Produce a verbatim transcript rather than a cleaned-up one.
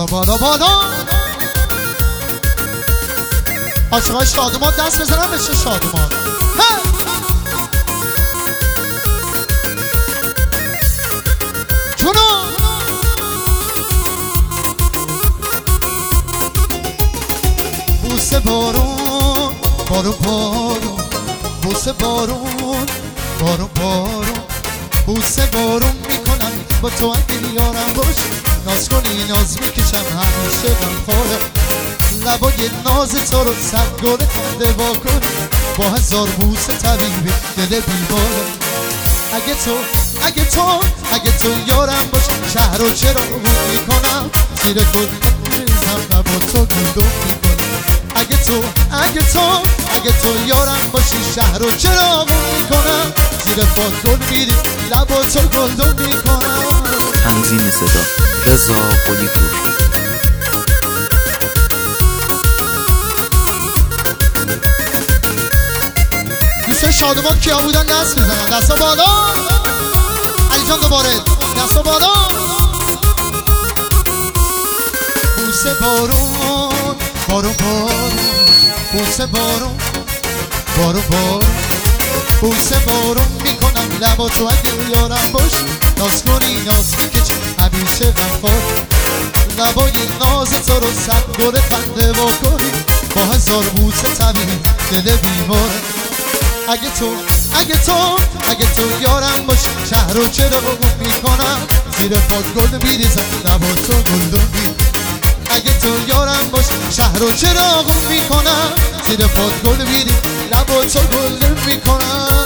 بالا بالا بالا. عاشقای شادمان دست بزنن بشه شادمان. چونو بوسه بارون بارون بارون، بوسه بارون بارون بارون، بوسه بارون میکنم با تو اگه یارم باشی. ناز کنی ناز میکشم همیشه غمخواره، لبای ناز تو رو صد گل خنده واکن، با هزار بوسه طبیبی دل بیماره. اگه تو اگه تو اگه تو یارم باشی، شهر رو چرا گل میکنم زیر خود میریزم، لبا تو گلدم میکنم. اگه تو اگه تو اگه تو یارم باشی، شهر رو چرا گل میکنم زیر خود گل میریزم، لبا تو گلدم میکنم. تنظیم صدا رضا قلی پور. دوستان شادمان کیا بودن دست بزنن، دستا بالا. علی جان دوباره دستا بالا. بوسه بارون بارون بارون، بوسه بارون بارون بارون، بوسه بارون میکنم لبا تو اگه یارم باش. ناز کنی ناز میکشم همیشه غمخوار، لبای ناز تو رو صد گل خنده واکنی، با هزار بوسه طبیب دل بیماره. اگه تو اگه تو اگه تو یارم باشی، شهر رو چرا گل میکنم زیر پات گل میریزم، لبا تو گلدم میریزم. اگه تو یارم باشی، شهر رو چرا گل میکنم زیر پات گل میریزم، لبا تو گلدم میکنم.